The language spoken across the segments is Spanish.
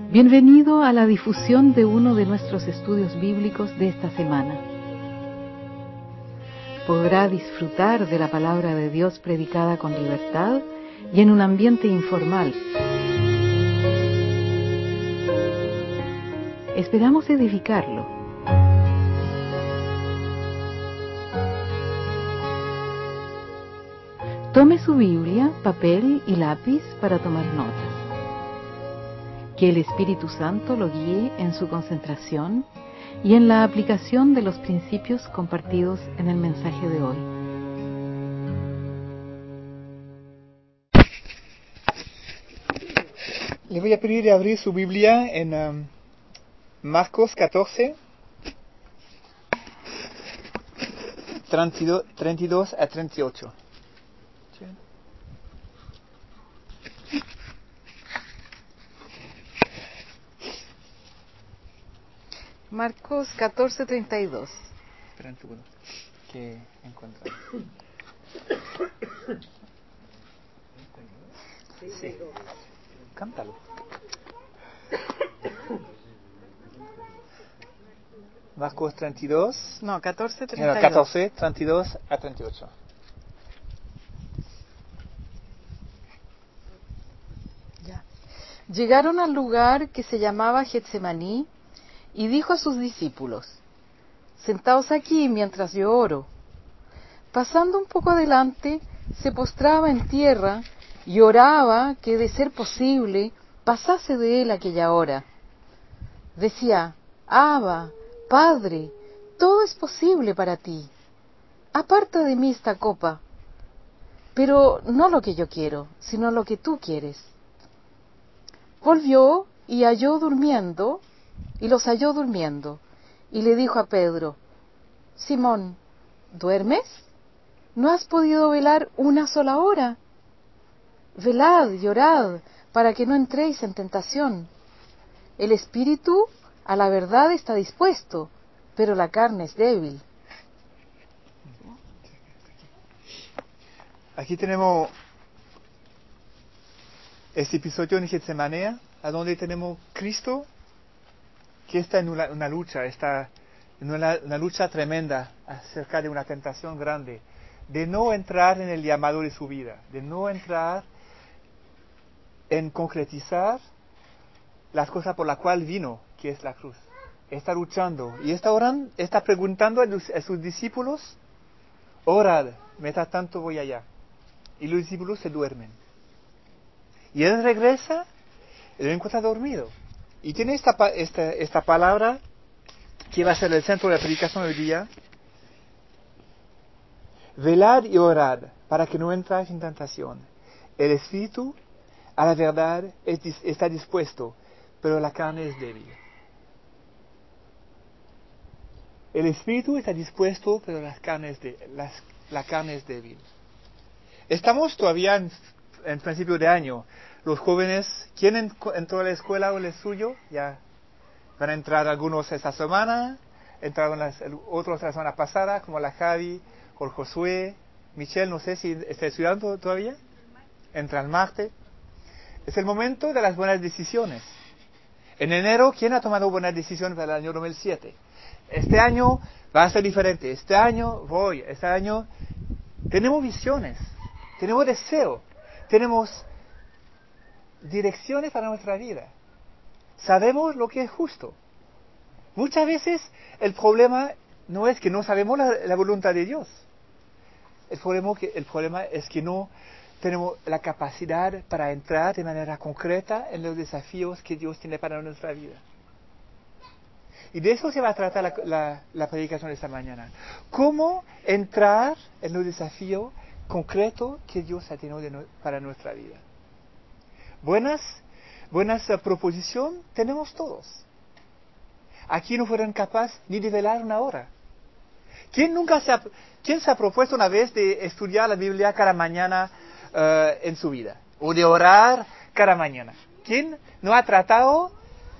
Bienvenido a la difusión de uno de nuestros estudios bíblicos de esta semana. Podrá disfrutar de la palabra de Dios predicada con libertad y en un ambiente informal. Esperamos edificarlo. Tome su Biblia, papel y lápiz para tomar notas. Que el Espíritu Santo lo guíe en su concentración y en la aplicación de los principios compartidos en el mensaje de hoy. Le voy a pedir de abrir su Biblia en Marcos 14, 32 a 38. Marcos 14:32. Espera un segundo, que encuentro. Sí, cántalo. Marcos 32. No, 14:32. 14, 32 a 38. Ya. Llegaron al lugar que se llamaba Getsemaní y dijo a sus discípulos: «Sentaos aquí mientras yo oro». Pasando un poco adelante, se postraba en tierra y oraba que, de ser posible, pasase de él aquella hora. Decía: «Abba, Padre, todo es posible para ti. Aparta de mí esta copa, pero no lo que yo quiero, sino lo que tú quieres». Volvió y los halló durmiendo, y le dijo a Pedro: «Simón, ¿duermes? ¿No has podido velar una sola hora? Velad y orad para que no entréis en tentación. El espíritu a la verdad está dispuesto, pero la carne es débil». Aquí tenemos este episodio en Getsemaní, a donde tenemos Cristo que está en una lucha, está en una lucha tremenda acerca de una tentación grande, de no entrar en el llamado de su vida, de no entrar en concretizar las cosas por las cuales vino, que es la cruz. Está luchando y está orando, está preguntando a sus discípulos: «Orad, mientras tanto voy allá». Y los discípulos se duermen. Y él regresa, él encuentra dormido. Y tiene esta palabra que va a ser el centro de la predicación del día: velad y orad para que no entréis en tentación. El espíritu a la verdad está dispuesto, pero la carne es débil. El espíritu está dispuesto, pero la carne es débil. Estamos todavía en principio de año. Los jóvenes, ¿quién entró a la escuela o el suyo? Ya van a entrar algunos esta semana, entraron otros la semana pasada, como la Javi, o el Josué, Michelle, no sé si está estudiando todavía. Entra el martes. Es el momento de las buenas decisiones. En enero, ¿quién ha tomado buenas decisiones para el año 2007? Este año va a ser diferente. Este año tenemos visiones, tenemos deseo, tenemos direcciones para nuestra vida. Sabemos lo que es justo. Muchas veces el problema no es que no sabemos la voluntad de Dios. El problema es que no tenemos la capacidad para entrar de manera concreta en los desafíos que Dios tiene para nuestra vida. Y de eso se va a tratar la predicación de esta mañana. ¿Cómo entrar en los desafíos concretos que Dios ha tenido para nuestra vida? Buenas proposiciones tenemos todos. Aquí no fueron capaces ni de velar una hora. ¿Quién se ha propuesto una vez de estudiar la Biblia cada mañana en su vida? O de orar cada mañana. ¿Quién no ha tratado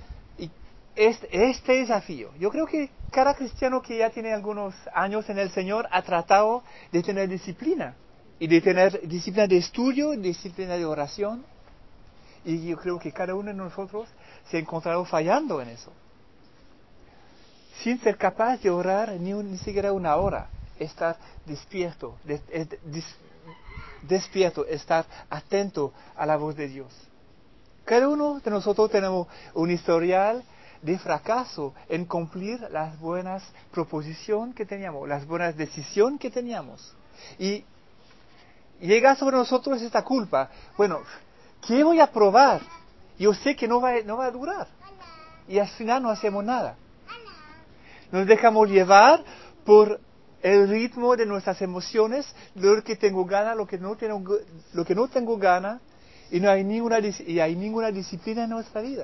este desafío? Yo creo que cada cristiano que ya tiene algunos años en el Señor ha tratado de tener disciplina. Y de tener disciplina de estudio, disciplina de oración. Y yo creo que cada uno de nosotros se ha encontrado fallando en eso. Sin ser capaz de orar ni siquiera una hora, estar despierto, despierto, estar atento a la voz de Dios. Cada uno de nosotros tenemos un historial de fracaso en cumplir las buenas proposiciones que teníamos, las buenas decisiones que teníamos. Y llega sobre nosotros esta culpa. Bueno, ¿qué voy a probar? Yo sé que no va a durar. Y al final no hacemos nada. Nos dejamos llevar por el ritmo de nuestras emociones, lo que tengo ganas, lo que no tengo ganas, y no hay ninguna disciplina en nuestra vida.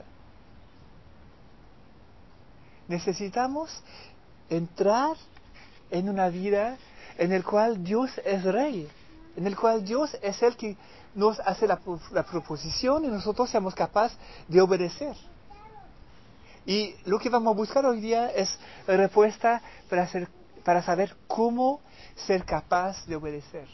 Necesitamos entrar en una vida en la cual Dios es Rey, en el cual Dios es el que nos hace la proposición y nosotros seamos capaces de obedecer. Y lo que vamos a buscar hoy día es la respuesta para saber cómo ser capaz de obedecer.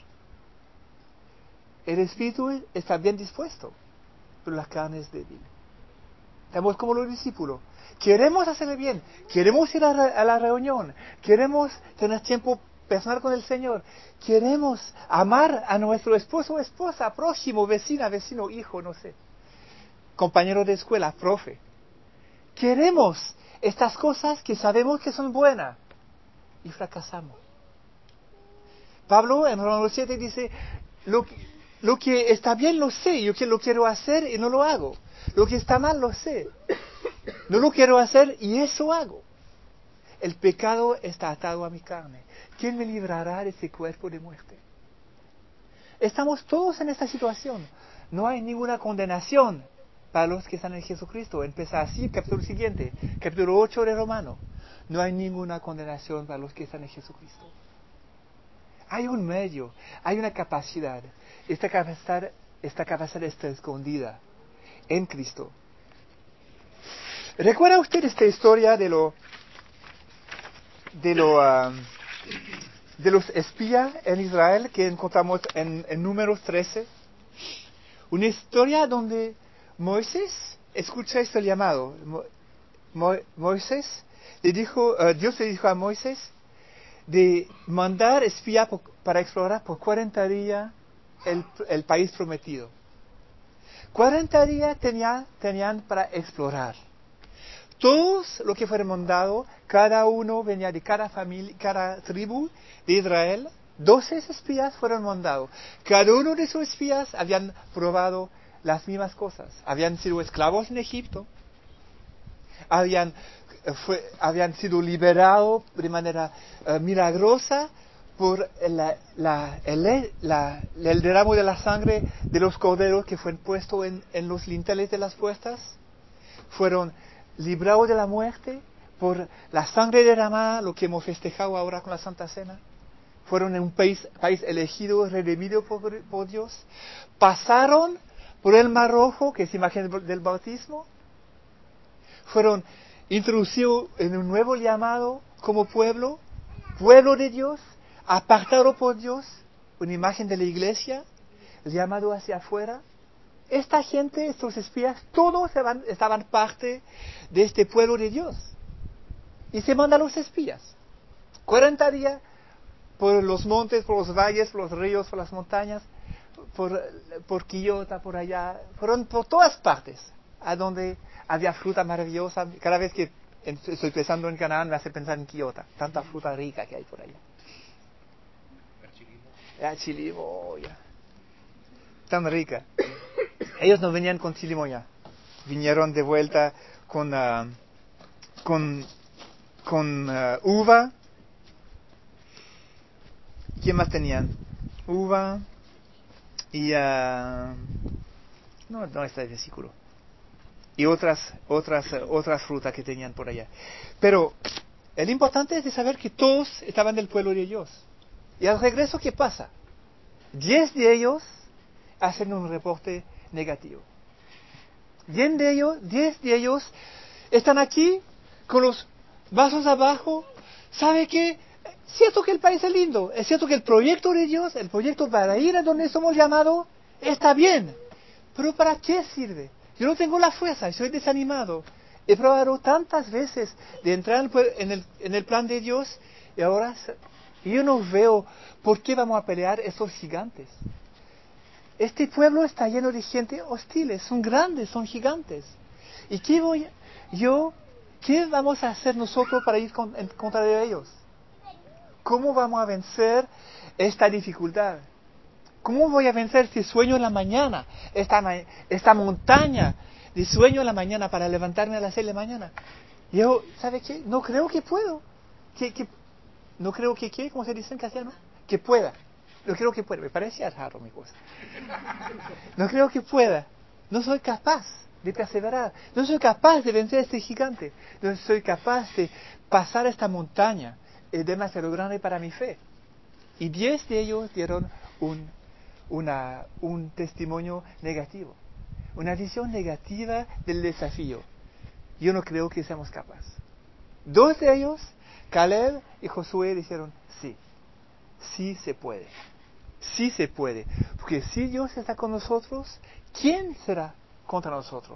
El espíritu está bien dispuesto, pero la carne es débil. Estamos como los discípulos. Queremos hacerle bien, queremos ir a la reunión, queremos tener tiempo personal con el Señor, queremos amar a nuestro esposo o esposa, prójimo, vecina, vecino, hijo, no sé, compañero de escuela, profe. Queremos estas cosas que sabemos que son buenas y fracasamos. Pablo en Romanos 7 dice, lo que está bien lo sé, yo lo quiero hacer y no lo hago. Lo que está mal lo sé, no lo quiero hacer y eso hago. El pecado está atado a mi carne. ¿Quién me librará de ese cuerpo de muerte? Estamos todos en esta situación. No hay ninguna condenación para los que están en Jesucristo. Empieza así el capítulo siguiente, capítulo 8 de Romano. No hay ninguna condenación para los que están en Jesucristo. Hay un medio, hay una capacidad. Esta capacidad está escondida en Cristo. ¿Recuerda usted esta historia de los espías en Israel que encontramos en Números 13? Una historia donde Moisés escucha este llamado. Dios le dijo a Moisés de mandar espías para explorar por 40 días el país prometido. 40 días tenían para explorar. Todos los que fueron mandados, cada uno venía de cada familia, cada tribu de Israel. 12 espías fueron mandados. Cada uno de esos espías habían probado las mismas cosas. Habían sido esclavos en Egipto. Habían sido liberados de manera milagrosa por el derramo de la sangre de los corderos que fue puesto en los linteles de las puertas. Fueron librados de la muerte por la sangre derramada, lo que hemos festejado ahora con la Santa Cena. Fueron en un país elegido, redimido por Dios. Pasaron por el Mar Rojo, que es imagen del bautismo. Fueron introducidos en un nuevo llamado como pueblo de Dios, apartado por Dios, una imagen de la iglesia, llamado hacia afuera. Esta gente, estos espías, todos estaban parte de este pueblo de Dios. Y se mandan los espías. 40 días por los montes, por los valles, por los ríos, por las montañas, por Quillota, por allá. Fueron por todas partes, a donde había fruta maravillosa. Cada vez que estoy pensando en Canaán me hace pensar en Quillota. Tanta fruta rica que hay por allá. Chilimoya. Tan rica. Ellos no venían con chilimoya. Vinieron de vuelta con uva. ¿Qué más tenían? Uva y no está el versículo. Y otras frutas que tenían por allá. Pero el importante es de saber que todos estaban del pueblo de Dios. Y al regreso, ¿qué pasa? 10 de ellos hacen un reporte negativo. 10 de ellos están aquí con los vasos abajo. ¿Sabe qué? Es cierto que el país es lindo, es cierto que el proyecto de Dios, el proyecto para ir a donde somos llamados, está bien. Pero ¿para qué sirve? Yo no tengo la fuerza, estoy desanimado. He probado tantas veces de entrar en el plan de Dios y ahora yo no veo por qué vamos a pelear esos gigantes. Este pueblo está lleno de gente hostiles, son grandes, son gigantes. ¿Y qué vamos a hacer nosotros para ir en contra de ellos? ¿Cómo vamos a vencer esta dificultad? ¿Cómo voy a vencer este sueño en la mañana? Esta montaña de sueño en la mañana para levantarme a las 6 de la mañana. Yo, ¿sabe qué? No creo que puedo. No creo que, ¿qué? ¿Cómo se dice en castellano? Que pueda. No creo que pueda. Me parece raro mi cosa. No creo que pueda. No soy capaz de perseverar. No soy capaz de vencer a este gigante. No soy capaz de pasar esta montaña. Es demasiado grande para mi fe. Y 10 de ellos dieron un testimonio negativo. Una visión negativa del desafío. Yo no creo que seamos capaces. 2 de ellos, Caleb y Josué, dijeron, sí se puede. Sí se puede. Porque si Dios está con nosotros, ¿quién será contra nosotros?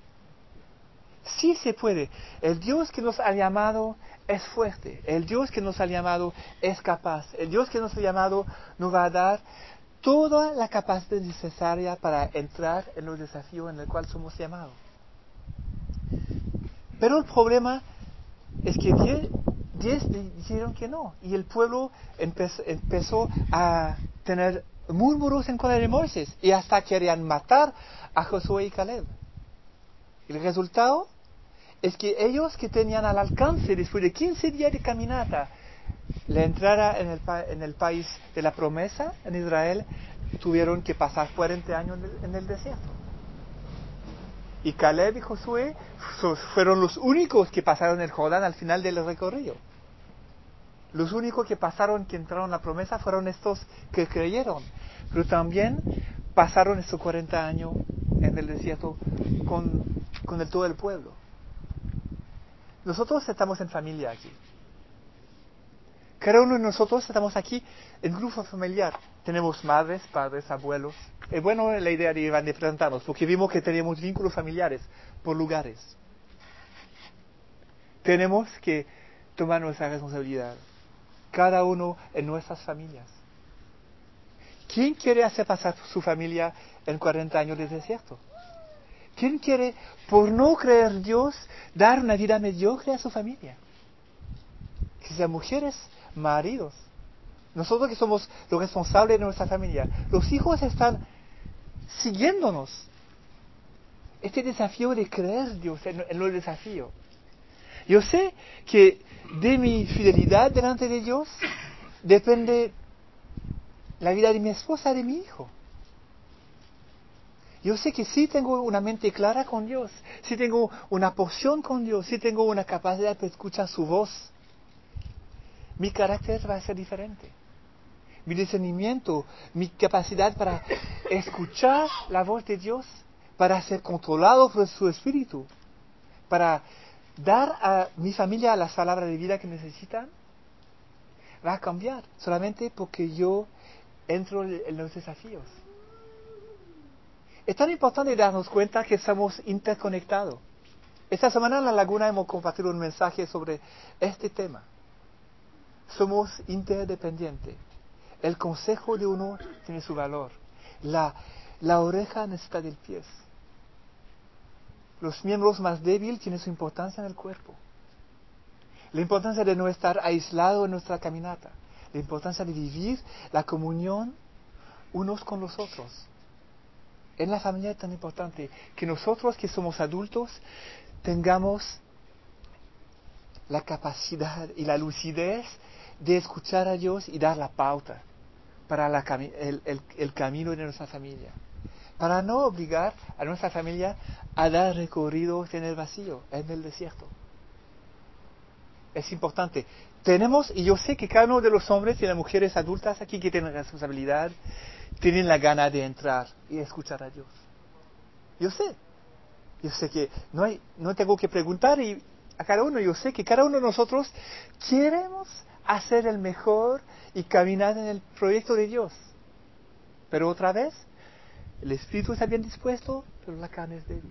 Sí se puede. El Dios que nos ha llamado es fuerte. El Dios que nos ha llamado es capaz. El Dios que nos ha llamado nos va a dar toda la capacidad necesaria para entrar en los desafíos en el cual somos llamados. Pero el problema es que 10 dijeron que no. Y el pueblo empezó a tener murmuros en contra de Moisés. Y hasta querían matar a Josué y Caleb. El resultado es que ellos que tenían al alcance, después de 15 días de caminata, la entrada en el país de la promesa, en Israel, tuvieron que pasar 40 años en el desierto. Y Caleb y Josué fueron los únicos que pasaron el Jordán al final del recorrido. Los únicos que entraron en la promesa fueron estos que creyeron. Pero también pasaron estos 40 años en el desierto con todo el pueblo. Nosotros estamos en familia aquí. Cada uno de nosotros estamos aquí en grupo familiar. Tenemos madres, padres, abuelos. Es bueno la idea de presentarnos, porque vimos que tenemos vínculos familiares por lugares. Tenemos que tomar nuestra responsabilidad. Cada uno en nuestras familias. ¿Quién quiere hacer pasar su familia en 40 años de desierto? ¿Quién quiere, por no creer en Dios, dar una vida mediocre a su familia? Que sean mujeres, maridos. Nosotros que somos los responsables de nuestra familia. Los hijos están siguiéndonos. Este desafío de creer en Dios en los desafíos. Yo sé que de mi fidelidad delante de Dios depende la vida de mi esposa, de mi hijo. Yo sé que si tengo una mente clara con Dios, si tengo una porción con Dios, si tengo una capacidad de escuchar su voz, mi carácter va a ser diferente. Mi discernimiento, mi capacidad para escuchar la voz de Dios, para ser controlado por su Espíritu, para dar a mi familia las palabras de vida que necesitan, va a cambiar solamente porque yo entro en los desafíos. Es tan importante darnos cuenta que estamos interconectados. Esta semana en La Laguna hemos compartido un mensaje sobre este tema. Somos interdependientes. El consejo de uno tiene su valor. La oreja necesita del pie. Los miembros más débiles tienen su importancia en el cuerpo. La importancia de no estar aislado en nuestra caminata. La importancia de vivir la comunión unos con los otros. En la familia es tan importante que nosotros que somos adultos tengamos la capacidad y la lucidez de escuchar a Dios y dar la pauta para el camino de nuestra familia. Para no obligar a nuestra familia a dar recorridos en el vacío, en el desierto. Es importante. Y yo sé que cada uno de los hombres y las mujeres adultas aquí que tienen responsabilidad, tienen la gana de entrar y escuchar a Dios. Yo sé que no tengo que preguntar a cada uno. Yo sé que cada uno de nosotros queremos hacer el mejor y caminar en el proyecto de Dios. Pero otra vez, El espíritu está bien dispuesto, pero la carne es débil.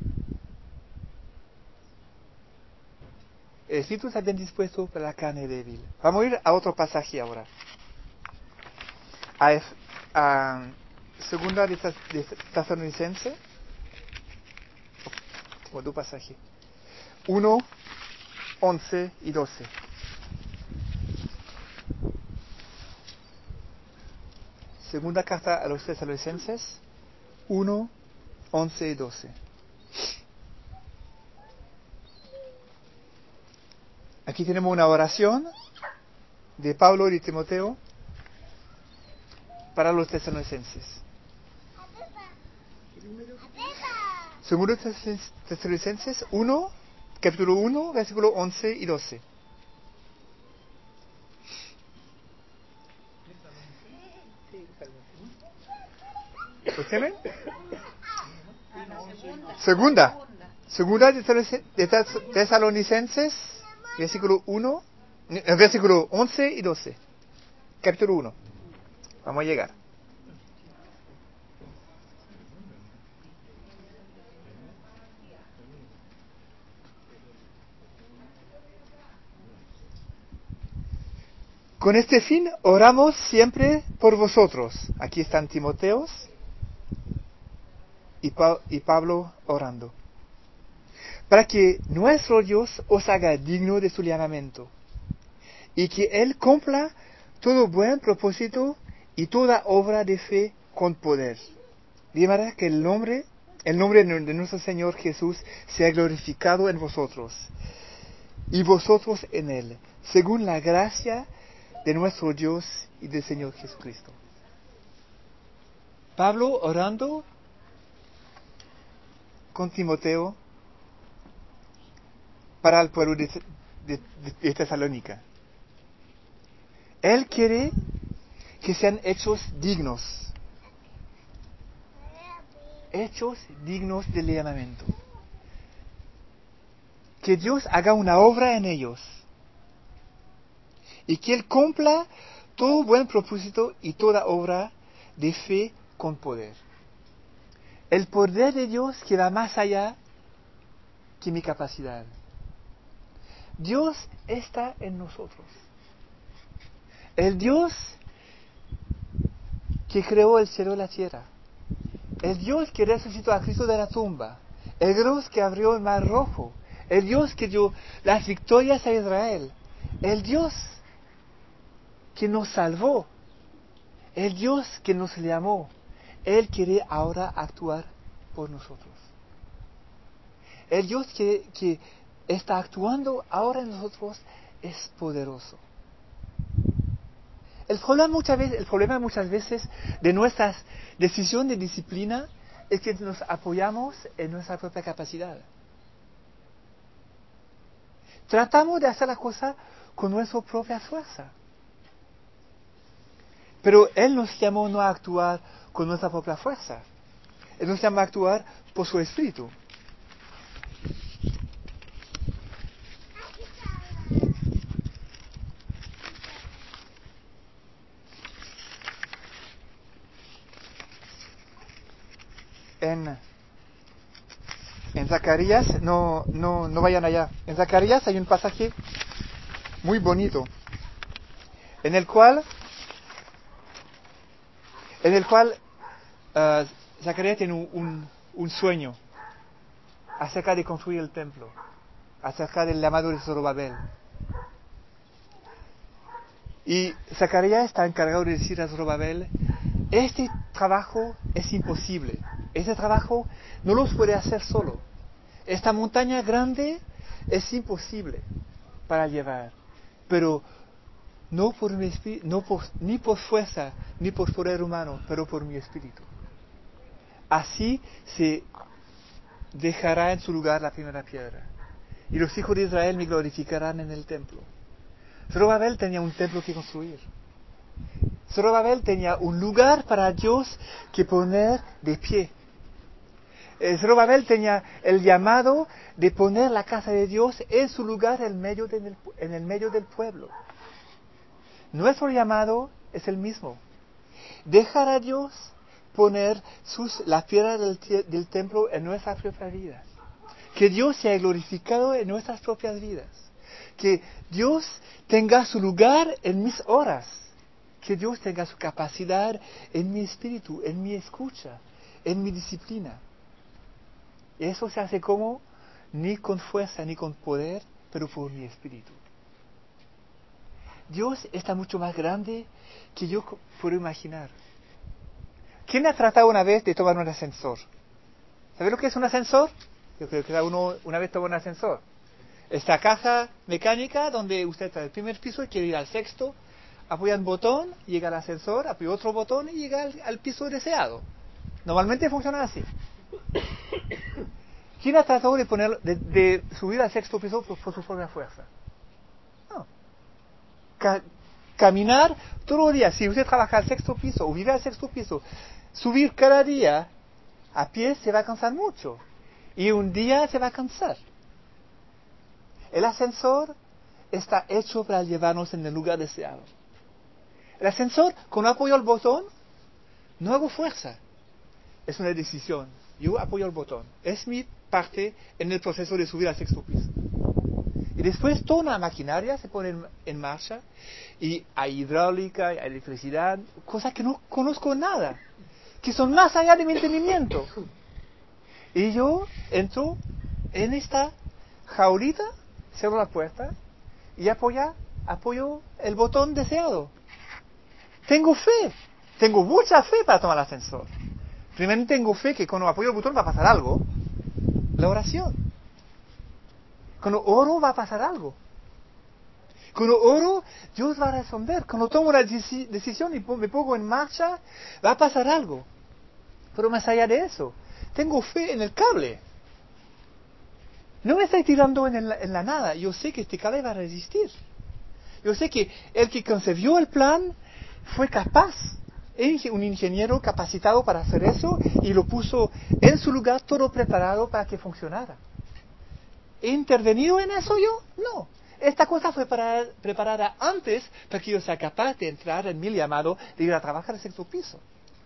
El espíritu está bien dispuesto, pero la carne es débil. Vamos a ir a otro pasaje ahora. A segunda de Tesalonicenses. Tengo dos pasajes. 1, 11 y 12. Segunda carta a los Tesalonicenses, 1, 11 y 12. Aquí tenemos una oración de Pablo y de Timoteo para los tesalonicenses. Segundo Tesalonicenses 1, capítulo 1, versículo 11 y 12. ¿Lo tienen? Segunda de Tesalonicenses, versículo 1, versículo 11 y 12. Capítulo 1. Vamos a llegar. Con este fin oramos siempre por vosotros. Aquí están Timoteos y Pablo orando. Para que nuestro Dios os haga digno de su llamamiento, y que Él cumpla todo buen propósito y toda obra de fe con poder. De manera que el nombre de nuestro Señor Jesús sea glorificado en vosotros, y vosotros en Él, según la gracia de nuestro Dios y del Señor Jesucristo. Pablo orando con Timoteo para el pueblo de Tesalónica. Él quiere que sean hechos dignos del llamamiento. Que Dios haga una obra en ellos y que Él cumpla todo buen propósito y toda obra de fe con poder. El poder de Dios que va más allá que mi capacidad. Dios está en nosotros. El Dios que creó el cielo y la tierra. El Dios que resucitó a Cristo de la tumba. El Dios que abrió el mar rojo. El Dios que dio las victorias a Israel. El Dios que nos salvó. El Dios que nos llamó. Él quiere ahora actuar por nosotros. El Dios que está actuando ahora en nosotros es poderoso. El problema muchas veces de nuestras decisiones de disciplina es que nos apoyamos en nuestra propia capacidad. Tratamos de hacer la cosa con nuestra propia fuerza. Pero Él nos llamó no a actuar con nuestra propia fuerza. Él nos llama a actuar por su Espíritu. En Zacarías, no vayan allá. En Zacarías hay un pasaje muy bonito, en el cual Zacarías tiene un sueño acerca de construir el templo, acerca del llamado de Zorobabel. Y Zacarías está encargado de decir a Zorobabel, este trabajo es imposible, este trabajo no los puede hacer solo. Esta montaña grande es imposible para llevar, pero no por mi espíritu, ni por fuerza, ni por poder humano, pero por mi espíritu. Así se dejará en su lugar la primera piedra, y los hijos de Israel me glorificarán en el templo. Zorobabel tenía un templo que construir. Zorobabel tenía un lugar para Dios que poner de pie. Zorobabel tenía el llamado de poner la casa de Dios en su lugar en el medio del pueblo. Nuestro llamado es el mismo. Dejar a Dios poner la piedra del templo en nuestras propias vidas. Que Dios sea glorificado en nuestras propias vidas. Que Dios tenga su lugar en mis horas. Que Dios tenga su capacidad en mi espíritu, en mi escucha, en mi disciplina. Y eso se hace como ni con fuerza ni con poder, pero por mi espíritu. Dios está mucho más grande que yo puedo imaginar. ¿Quién ha tratado una vez de tomar un ascensor? ¿Sabe lo que es un ascensor? Yo creo que cada uno una vez tomó un ascensor. Esta caja mecánica donde usted está en el primer piso y quiere ir al sexto, apoya un botón, llega al ascensor, apoya otro botón y llega al piso deseado. Normalmente funciona así. ¿Quién ha tratado de subir al sexto piso por su propia fuerza? No. Caminar todo el día, si usted trabaja al sexto piso o vive al sexto piso, subir cada día a pie se va a cansar mucho. Y un día se va a cansar. El ascensor está hecho para llevarnos en el lugar deseado. El ascensor, cuando apoyo el botón, no hago fuerza. Es una decisión. Yo apoyo el botón. Es mi parte en el proceso de subir al sexto piso. Y después toda una maquinaria se pone en marcha. Y hay hidráulica, hay electricidad, cosas que no conozco nada. Que son más allá de mi entendimiento. Y yo entro en esta jaulita, cierro la puerta y apoyo el botón deseado. Tengo fe, tengo mucha fe para tomar el ascensor. Primero tengo fe que cuando apoyo el botón va a pasar algo. La oración. Cuando oro va a pasar algo. Cuando oro, Dios va a responder. Cuando tomo la decisión y me pongo en marcha, va a pasar algo. Pero más allá de eso, tengo fe en el cable. No me estoy tirando en la nada. Yo sé que este cable va a resistir. Yo sé que el que concebió el plan fue capaz. Un ingeniero capacitado para hacer eso y lo puso en su lugar todo preparado para que funcionara. ¿He intervenido en eso yo? No. Esta cosa fue preparada antes para que yo sea capaz de entrar en mi llamado de ir a trabajar al sexto piso.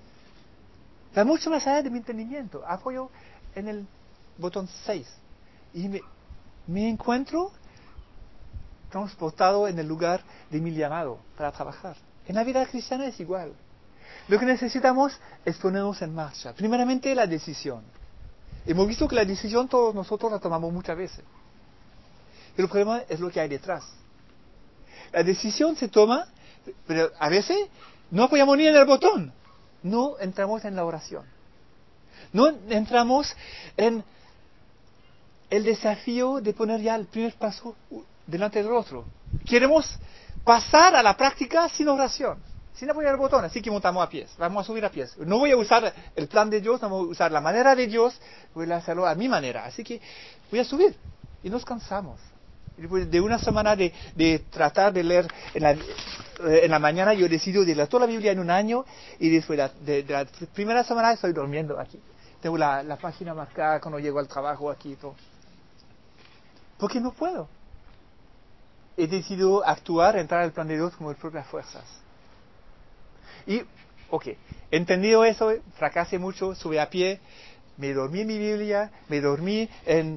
Va mucho más allá de mi entendimiento. Apoyo en el botón 6 y me encuentro transportado en el lugar de mi llamado para trabajar. En la vida cristiana es igual. Lo que necesitamos es ponernos en marcha. Primeramente, la decisión. Hemos visto que la decisión todos nosotros la tomamos muchas veces. Pero el problema es lo que hay detrás. La decisión se toma, pero a veces no apoyamos ni en el botón. No entramos en la oración. No entramos en el desafío de poner ya el primer paso delante del otro. Queremos pasar a la práctica sin oración, sin apoyar el botón, así que montamos a pies, vamos a subir a pies. No voy a usar el plan de Dios, no voy a usar la manera de Dios, voy a hacerlo a mi manera, así que voy a subir. Y nos cansamos. Y después de una semana de tratar de leer en la mañana, yo decido de leer toda la Biblia en un año, y después de la primera semana estoy durmiendo aquí. Tengo la página marcada cuando llego al trabajo aquí y todo. Porque no puedo. He decidido actuar, entrar al plan de Dios con mis propias fuerzas. Y, entendido eso, fracasé mucho, subí a pie, me dormí en mi Biblia, me dormí en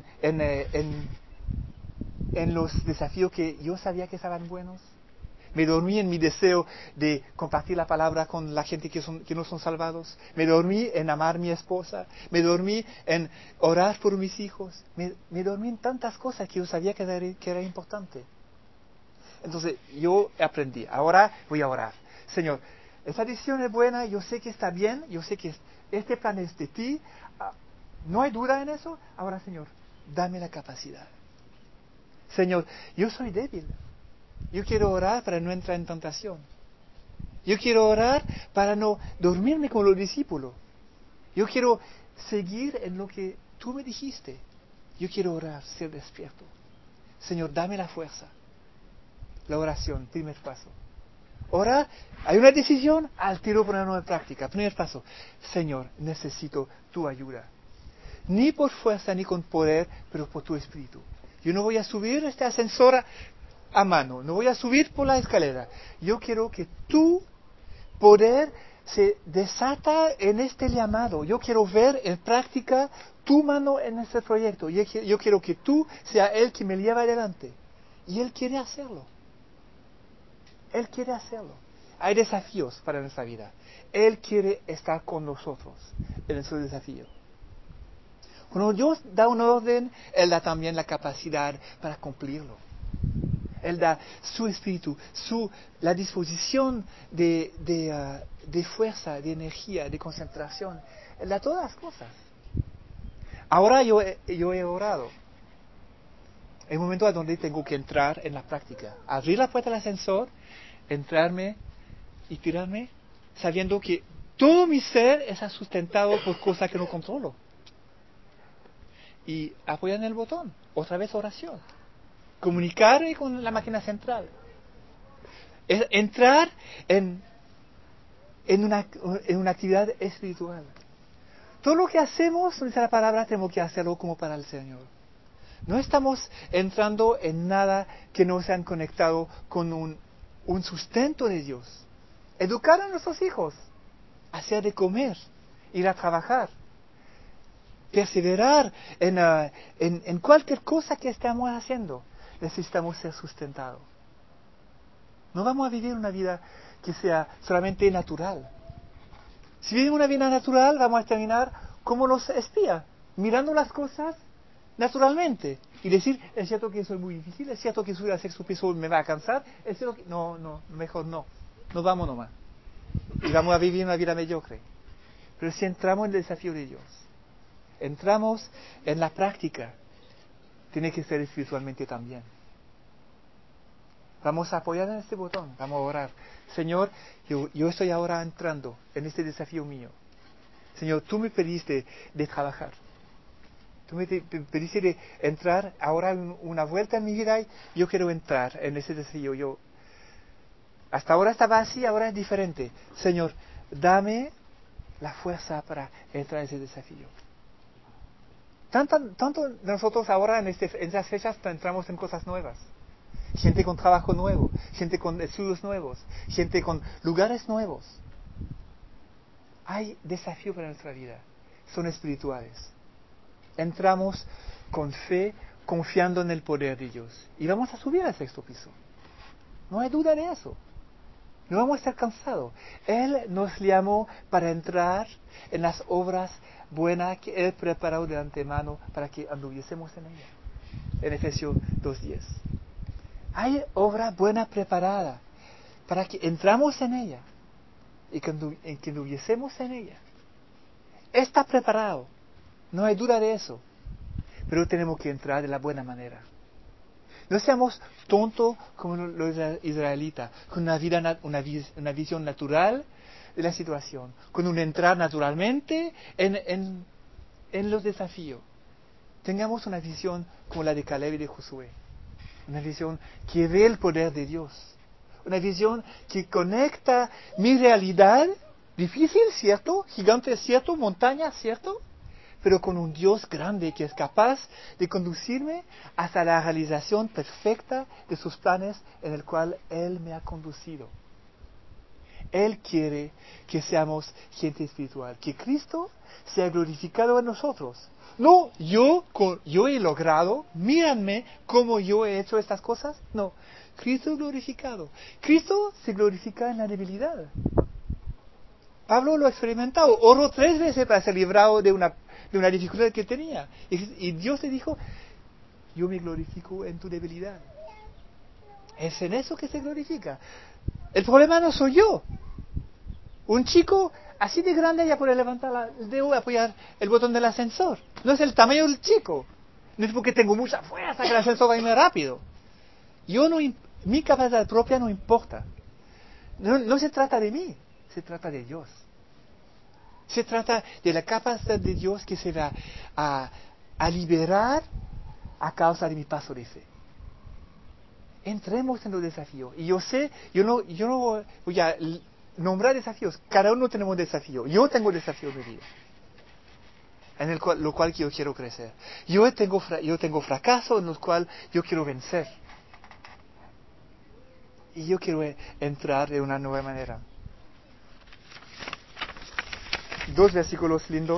los desafíos que yo sabía que estaban buenos. Me dormí en mi deseo de compartir la palabra con la gente que no son salvados. Me dormí en amar a mi esposa. Me dormí en orar por mis hijos. Me dormí en tantas cosas que yo sabía que era importante. Entonces yo aprendí. Ahora voy a orar. Señor, esta decisión es buena. Yo sé que está bien. Yo sé que este plan es de ti. No hay duda en eso. Ahora, Señor, dame la capacidad. Señor, yo soy débil. Yo quiero orar para no entrar en tentación. Yo quiero orar para no dormirme con los discípulos. Yo quiero seguir en lo que tú me dijiste. Yo quiero orar, ser despierto. Señor, dame la fuerza. La oración, primer paso. Orar, hay una decisión, al tiro ponerlo en práctica. Primer paso. Señor, necesito tu ayuda. Ni por fuerza ni con poder, pero por tu espíritu. Yo no voy a subir este ascensor a mano, no voy a subir por la escalera. Yo quiero que tu poder se desata en este llamado. Yo quiero ver en práctica tu mano en este proyecto. Yo quiero que tú sea el que me lleva adelante. Y Él quiere hacerlo. Él quiere hacerlo. Hay desafíos para nuestra vida. Él quiere estar con nosotros en ese desafío. Cuando Dios da un orden, Él da también la capacidad para cumplirlo. Él da su espíritu, la disposición de fuerza, de energía, de concentración. Él da todas las cosas. Ahora yo he orado. Hay un momento donde tengo que entrar en la práctica. Abrir la puerta del ascensor, entrarme y tirarme, sabiendo que todo mi ser está sustentado por cosas que no controlo. Y apoyar en el botón. Otra vez oración. Comunicarme con la máquina central. Entrar en una actividad espiritual. Todo lo que hacemos, dice la palabra, tenemos que hacerlo como para el Señor. No estamos entrando en nada que no sean conectado con un sustento de Dios. Educar a nuestros hijos, hacer de comer, ir a trabajar, perseverar en cualquier cosa que estamos haciendo. Necesitamos ser sustentados. No vamos a vivir una vida que sea solamente natural. Si vivimos una vida natural, vamos a terminar como los espías, mirando las cosas naturalmente y decir, es cierto que eso es muy difícil, es cierto que subir a sexto piso me va a cansar, es cierto que... No, mejor no. Nos vamos nomás. Y vamos a vivir una vida mediocre. Pero si entramos en el desafío de Dios, entramos en la práctica, tiene que ser espiritualmente también. Vamos a apoyar en este botón, vamos a orar. Señor, yo estoy ahora entrando en este desafío mío. Señor, tú me pediste de trabajar. Tú me pediste de entrar ahora en una vuelta en mi vida y yo quiero entrar en ese desafío. Hasta ahora estaba así, ahora es diferente. Señor, dame la fuerza para entrar en ese desafío. Tanto nosotros ahora en esas fechas entramos en cosas nuevas. Gente con trabajo nuevo, gente con estudios nuevos, gente con lugares nuevos. Hay desafíos para nuestra vida, son espirituales. Entramos con fe, confiando en el poder de Dios. Y vamos a subir al sexto piso. No hay duda de eso. No vamos a estar cansados. Él nos llamó para entrar en las obras buenas que Él preparó de antemano para que anduviésemos en ella. En Efesios 2:10. Hay obra buena preparada para que entramos en ella y que anduviésemos en ella. Está preparado. No hay duda de eso. Pero tenemos que entrar de la buena manera. No seamos tontos como los israelitas, con una visión natural de la situación, con un entrar naturalmente en los desafíos. Tengamos una visión como la de Caleb y de Josué. Una visión que ve el poder de Dios. Una visión que conecta mi realidad, difícil, ¿cierto? Gigante, ¿cierto? Montaña, ¿cierto? Pero con un Dios grande que es capaz de conducirme hasta la realización perfecta de sus planes en el cual Él me ha conducido. Él quiere que seamos gente espiritual, que Cristo sea glorificado en nosotros. No, yo he logrado, mírenme cómo yo he hecho estas cosas. No, Cristo es glorificado. Cristo se glorifica en la debilidad. Pablo lo ha experimentado, oró 3 veces para ser librado de una dificultad que tenía. Y Dios le dijo, yo me glorifico en tu debilidad. Es en eso que se glorifica. El problema no soy yo. Un chico así de grande ya puede levantar el dedo y apoyar el botón del ascensor. No es el tamaño del chico. No es porque tengo mucha fuerza que el ascensor va a ir más rápido. Mi capacidad propia no importa. No se trata de mí, se trata de Dios. Se trata de la capacidad de Dios que se va a liberar a causa de mi paso de fe. Entremos en los desafíos. Y yo sé, yo no voy a nombrar desafíos. Cada uno tenemos un desafío. Yo tengo desafíos de vida, en lo cual yo quiero crecer. Yo tengo fracasos en los cuales yo quiero vencer. Y yo quiero entrar de una nueva manera. dos versículos lindos.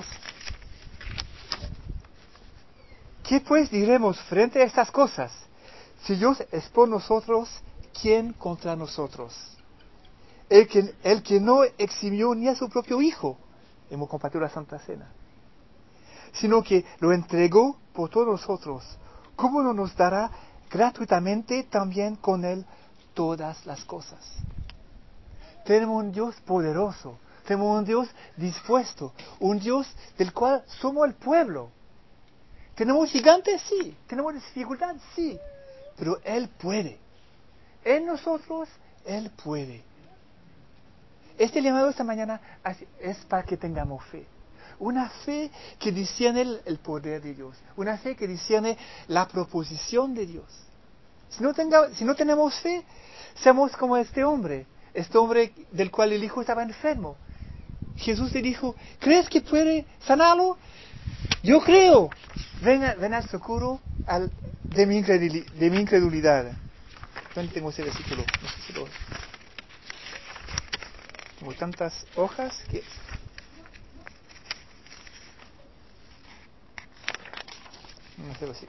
¿Qué pues diremos frente a estas cosas? Si Dios es por nosotros, ¿quién contra nosotros? El que no eximió ni a su propio Hijo, hemos compartido la Santa Cena, sino que lo entregó por todos nosotros, ¿cómo no nos dará gratuitamente también con Él todas las cosas? Tenemos un Dios poderoso, tenemos un Dios dispuesto, un Dios del cual somos el pueblo. ¿Tenemos gigantes? Sí. ¿Tenemos dificultades? Sí. Pero Él puede. En nosotros, Él puede. Este llamado esta mañana es para que tengamos fe. Una fe que discierne el poder de Dios. Una fe que discierne la proposición de Dios. Si no tenemos fe, seamos como este hombre del cual el hijo estaba enfermo. Jesús le dijo, ¿crees que puede sanarlo? Yo creo. Ven al socorro de mi incredulidad. ¿Dónde tengo ese versículo? No sé si tengo tantas hojas que... No sé si...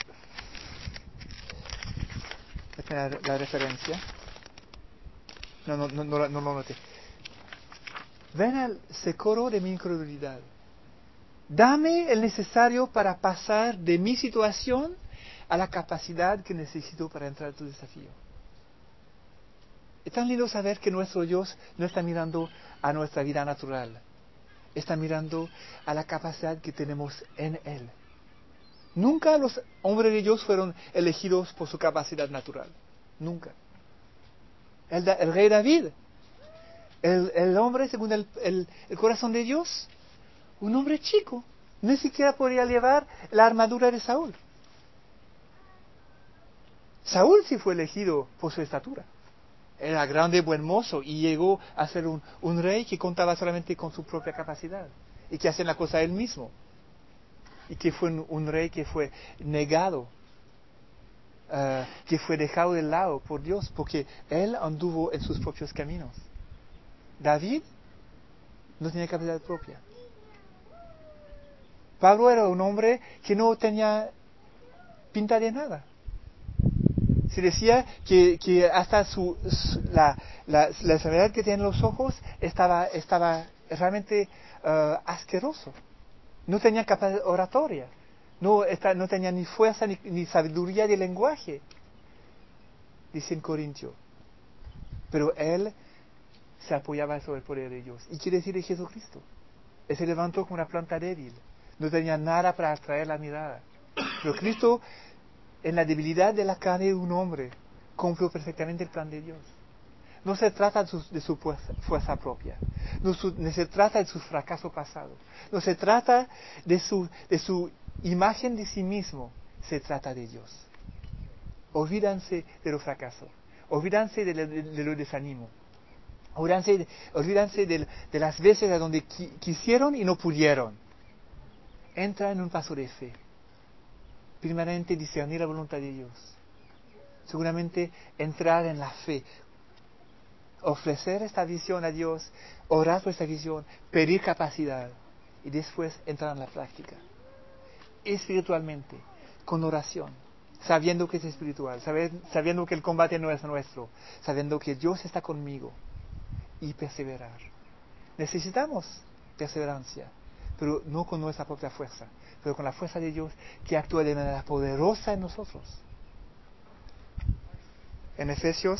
la referencia. No lo noté. Ven al socorro de mi incredulidad. Dame el necesario para pasar de mi situación a la capacidad que necesito para entrar a tu desafío. Es tan lindo saber que nuestro Dios no está mirando a nuestra vida natural. Está mirando a la capacidad que tenemos en Él. Nunca los hombres de Dios fueron elegidos por su capacidad natural. Nunca. El rey David, el hombre según el corazón de Dios, un hombre chico, ni siquiera podía llevar la armadura de Saúl. Saúl sí fue elegido por su estatura. Era grande, buen mozo, y llegó a ser un rey que contaba solamente con su propia capacidad, y que hacía la cosa él mismo. Y que fue un rey que fue negado, que fue dejado de lado por Dios, porque él anduvo en sus propios caminos. David no tenía capacidad propia. Pablo era un hombre que no tenía pinta de nada. Se decía que hasta la enfermedad que tenía en los ojos estaba realmente asqueroso. No tenía capacidad oratoria. No tenía ni fuerza ni sabiduría de lenguaje, dice en Corintio. Pero él se apoyaba sobre el poder de Dios. ¿Y quiere decir de Jesucristo? Él se levantó como una planta débil. No tenía nada para atraer la mirada. Pero Cristo, en la debilidad de la carne de un hombre, cumplió perfectamente el plan de Dios. No se trata de su fuerza propia. No se trata de su fracaso pasado. No se trata de su imagen de sí mismo. Se trata de Dios. Olvídanse de los fracasos. Olvídanse de los desánimos. Olvídanse de las veces a donde quisieron y no pudieron. Entra en un paso de fe. Primeramente discernir la voluntad de Dios. Seguramente entrar en la fe. Ofrecer esta visión a Dios, orar por esta visión, pedir capacidad y después entrar en la práctica. Espiritualmente, con oración, sabiendo que es espiritual, sabiendo que el combate no es nuestro, sabiendo que Dios está conmigo y perseverar. Necesitamos perseverancia, pero no con nuestra propia fuerza, pero con la fuerza de Dios que actúa de manera poderosa en nosotros. En Efesios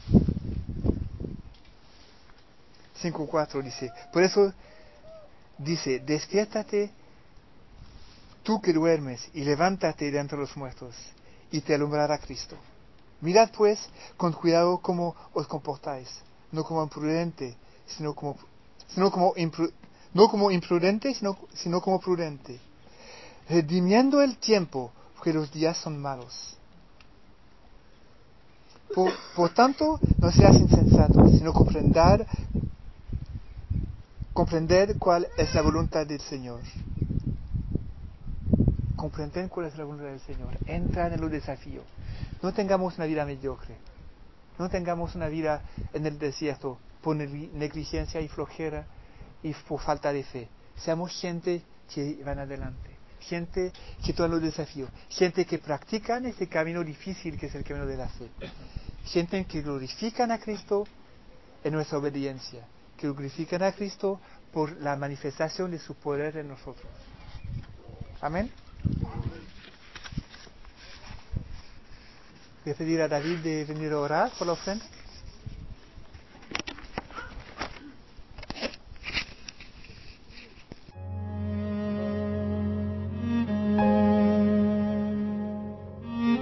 5:4 dice, por eso dice, despiértate tú que duermes y levántate de entre los muertos y te alumbrará Cristo. Mirad pues con cuidado cómo os comportáis, no como imprudente, sino como prudente, redimiendo el tiempo, porque los días son malos. Por tanto, no seas insensatos, sino comprender cuál es la voluntad del Señor. Comprender cuál es la voluntad del Señor. Entrar en los desafíos. No tengamos una vida mediocre. No tengamos una vida en el desierto por negligencia y flojera y por falta de fe. Seamos gente que van adelante, gente que toman los desafíos, gente que practican este camino difícil que es el camino de la fe, gente que glorifican a Cristo en nuestra obediencia, que glorifican a Cristo por la manifestación de su poder en nosotros. Amén. Voy a pedir a David de venir a orar por la ofrenda.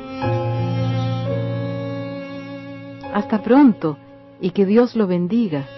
Hasta pronto y que Dios lo bendiga.